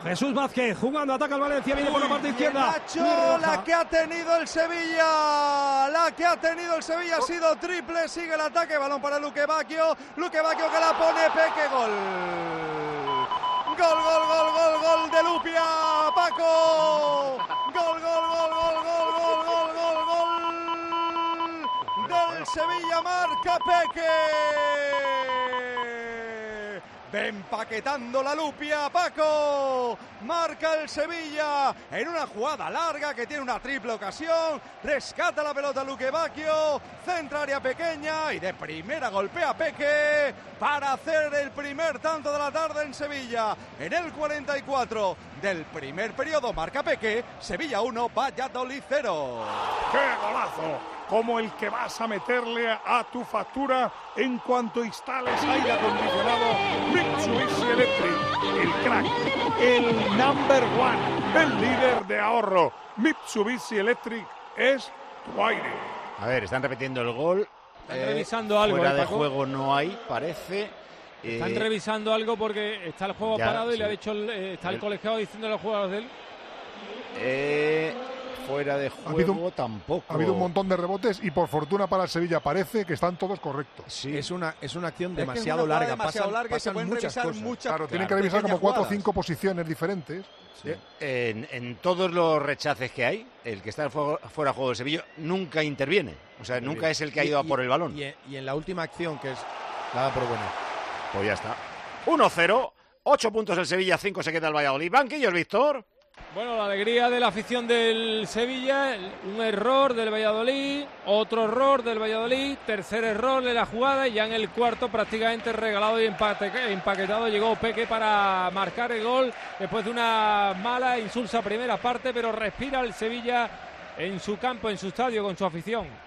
Jesús Vázquez jugando, ataca al Valencia, viene por la parte izquierda. Nacho, la que ha tenido el Sevilla, ha sido triple, sigue el ataque, balón para Luque Bacchio que la pone, Peque, gol de Lupia, Paco, gol del Sevilla, marca Peque. Ve empaquetando la Lupia, Paco, marca el Sevilla en una jugada larga que tiene una triple ocasión, rescata la pelota Luque Bacchio, centra área pequeña y de primera golpea Peque para hacer el primer tanto de la tarde en Sevilla. En el 44 del primer periodo marca Peque, Sevilla 1, Valladolid 0. ¡Qué golazo! Como el que vas a meterle a tu factura en cuanto instales aire acondicionado Mitsubishi Electric. El crack, el number one, el líder de ahorro. Mitsubishi Electric es tu aire. A ver, están repitiendo el gol. Están revisando algo. Fuera de Paco. Juego no hay, parece. Están revisando algo porque está el juego parado y sí. le ha dicho está el colegiado diciendo a los jugadores de él. Fuera de juego tampoco. Ha habido un montón de rebotes y por fortuna para el Sevilla parece que están todos correctos. Sí. Es una acción demasiado larga. Pasan se pueden muchas revisar cosas. muchas. Claro, tienen que revisar como 4 o 5 posiciones diferentes. Sí. En todos los rechaces que hay, el que está fuera de juego del Sevilla nunca interviene. O sea, nunca es el que ha ido a por el balón. Y en la última acción, que es la da por buena. Pues ya está. 1-0, 8 puntos el Sevilla, 5 se queda el Valladolid. Banquillos, Víctor. Bueno, la alegría de la afición del Sevilla, un error del Valladolid, otro error del Valladolid, tercer error de la jugada y ya en el cuarto prácticamente regalado y empaquetado llegó Peque para marcar el gol después de una mala insulsa primera parte, pero respira el Sevilla en su campo, en su estadio, con su afición.